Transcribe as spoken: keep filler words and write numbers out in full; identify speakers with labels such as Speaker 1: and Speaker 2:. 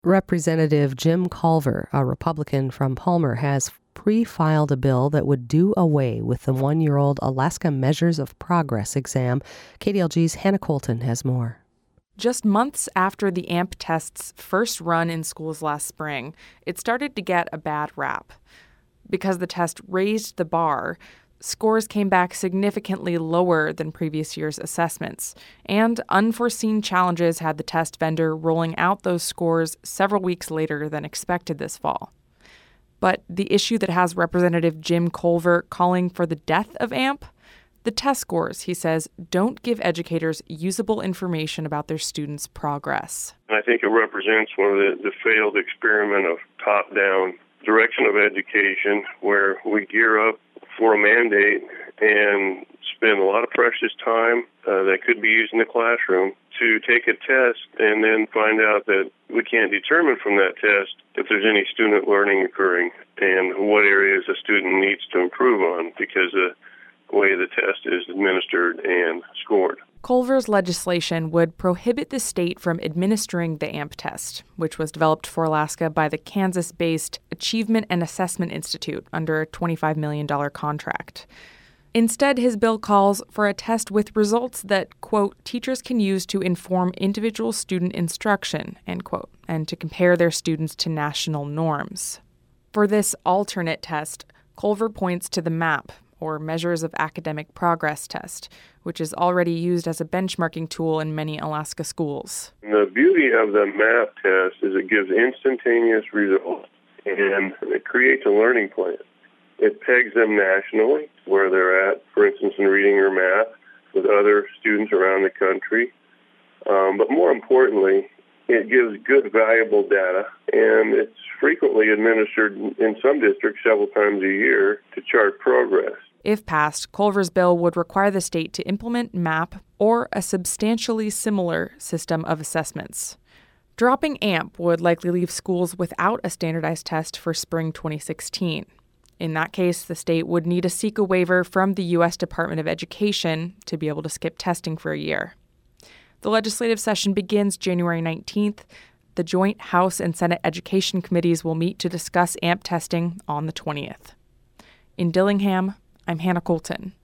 Speaker 1: Representative Jim Culver, a Republican from Palmer, has pre-filed a bill that would do away with the one-year-old Alaska Measures of Progress exam. K D L G's Hannah Colton has more.
Speaker 2: Just months after the A M P test's first run in schools last spring, it started to get a bad rap. Because the test raised the bar, scores came back significantly lower than previous year's assessments, and unforeseen challenges had the test vendor rolling out those scores several weeks later than expected this fall. But the issue that has Representative Jim Culver calling for the death of A M P? The test scores, he says, don't give educators usable information about their students' progress.
Speaker 3: I think it represents one of the, the failed experiment of top-down direction of education, where we gear up for a mandate and spend a lot of precious time uh, that could be used in the classroom to take a test and then find out that we can't determine from that test if there's any student learning occurring and what areas a student needs to improve on because of the way the test is administered and scored.
Speaker 2: Culver's legislation would prohibit the state from administering the A M P test, which was developed for Alaska by the Kansas-based Achievement and Assessment Institute under a twenty-five million dollars contract. Instead, his bill calls for a test with results that, quote, teachers can use to inform individual student instruction, end quote, and to compare their students to national norms. For this alternate test, Culver points to the MAP, or Measures of Academic Progress test, which is already used as a benchmarking tool in many Alaska schools.
Speaker 3: The beauty of the MAP test is it gives instantaneous results, and it creates a learning plan. It pegs them nationally, where they're at, for instance, in reading or math, with other students around the country. Um, but more importantly, it gives good, valuable data, and it's frequently administered in some districts several times a year to chart progress.
Speaker 2: If passed, Culver's bill would require the state to implement MAP or a substantially similar system of assessments. Dropping A M P would likely leave schools without a standardized test for spring twenty sixteen. In that case, the state would need to seek a waiver from the U S Department of Education to be able to skip testing for a year. The legislative session begins January nineteenth. The joint House and Senate Education Committees will meet to discuss A M P testing on the twentieth. In Dillingham, I'm Hannah Colton.